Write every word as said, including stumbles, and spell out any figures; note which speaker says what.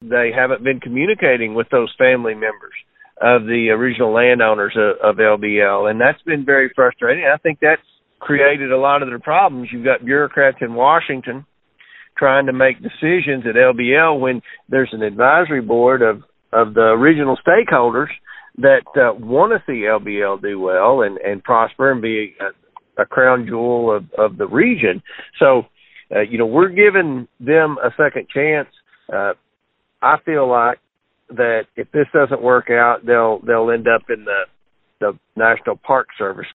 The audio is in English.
Speaker 1: they haven't been communicating with those family members of the original landowners of, of L B L, and that's been very frustrating. I think that's created a lot of their problems. You've got bureaucrats in Washington trying to make decisions at L B L when there's an advisory board of, of the original stakeholders that uh, want to see L B L do well and, and prosper and be a, a crown jewel of, of the region. So, uh, you know, we're giving them a second chance. Uh, I feel like that if this doesn't work out, they'll they'll end up in the the National Park Service